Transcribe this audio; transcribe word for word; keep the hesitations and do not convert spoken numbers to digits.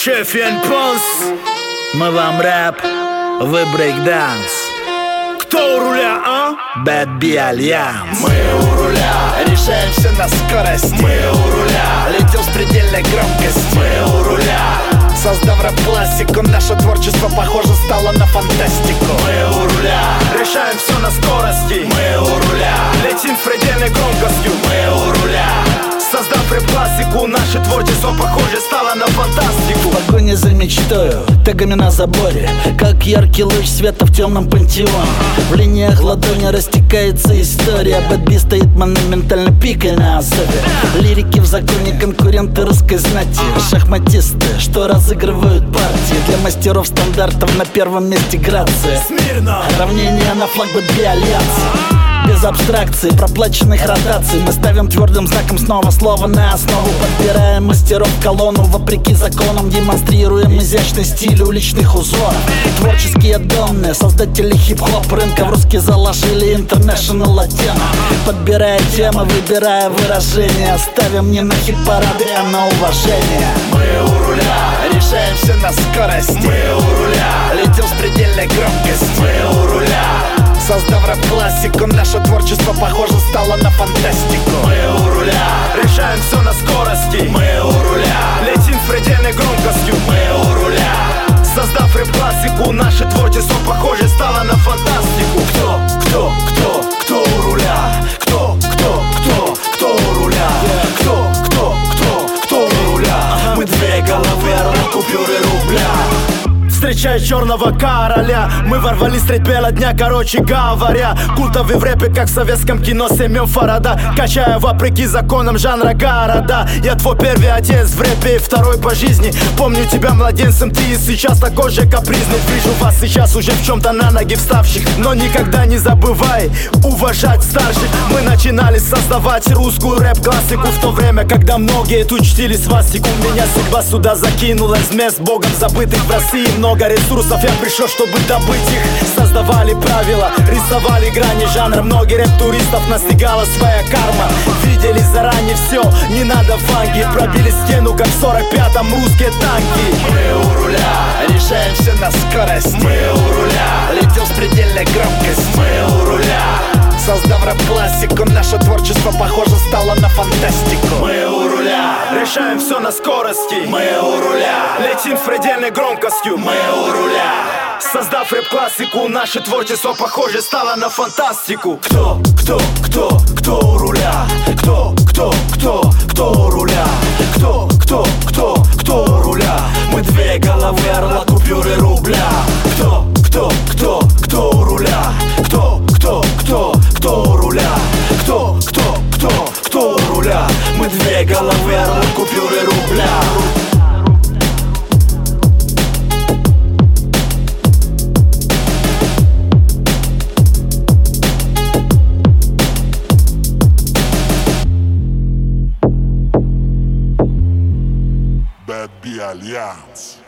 Шеф Янпонс. Мы вам рэп, вы брейкданс. Кто у руля, а? Bad B Альянс. Мы у руля, решаем все на скорость. Мы у руля, летим с предельной громкостью. Мы у руля, создав рэп-классику, наше творчество, похоже, стало на фантастику. Мы у руля, решаем все на скорости. Мы у руля, летим с предельной громкостью. Мы у руля, создав рэп-классику, наше творчество, похоже, стало на фантастику. В погоне за мечтою, тегами на заборе, как яркий луч света в темном пантеоне. В линиях ладони растекается история. Bad B стоит монументально пикой на особе. Лирики в законе, конкуренты русской знати. Шахматисты, что разыгрывают партии. Для мастеров стандартов на первом месте грация. Смирно! Равнение на флаг Bad B Альянса. Без абстракций, проплаченных ротаций. Мы ставим твердым знаком снова слово на основу. Подбираем мастеров в колонну, вопреки законам. Демонстрируем изящный стиль уличных узоров. Творческие данные, создатели хип-хоп рынка. В русский заложили интернешнл оттенок. Подбирая темы, выбирая выражения. Ставим не на хит-парады, а на уважение. Мы у руля, решаем все на скорости. Мы у руля, летим с предельной громкостью. Мы у руля, создав рэп-классику, наше творчество, похоже, стало на фантастику. Мы у руля, решаем все на скорости. Мы у руля, летим с предельной громкостью. Мы у руля, создав рэп-классику, наше творчество, похоже, стало на фантастику. Кто, кто, кто, кто у руля? Кто, кто, кто, кто у руля? Кто, кто, кто, кто у руля? Мы две головы, орла, купюры рубля. Встречая черного короля, мы ворвались средь бела дня, короче говоря. Культовый в рэпе, как в советском кино Семен Фарада. Качая вопреки законам жанра города. Я твой первый отец в рэпе и второй по жизни. Помню тебя младенцем, ты и сейчас такой же капризный. Вижу вас сейчас уже в чем-то на ноги вставших. Но никогда не забывай уважать старших. Мы начинали создавать русскую рэп-классику в то время, когда многие тут чтили свастику. Меня судьба сюда закинула из мест богом забытых в России. Много ресурсов, я пришел, чтобы добыть их. Создавали правила, рисовали грани жанра. Многие рэп-туристов настигала своя карма. Видели заранее все, не надо фанги. Пробили стену, как в сорок пятом русские танки. Мы у руля, решаем все на скорость. Мы у руля, летим с предельной громкостью. Мы у руля, создав рэп-классику, наше творчество, похоже, стало на фантастику. Мы у руля, решаем все на скорости. Мы у руля, летим с предельной громкостью. Мы у руля, создав рэп-классику, наше творчество, похоже, стало на фантастику. Кто, кто, кто, кто у руля? Кто, кто, кто, кто у руля? Кто, кто, кто, кто у руля? Мы две головы, орла, купюры рубля. Кто, кто, кто, кто у руля? Кто, кто, кто, кто у руля? Кто, кто, кто, кто у руля? Мы две головы, орла, купюры рубля. Bad B Альянс.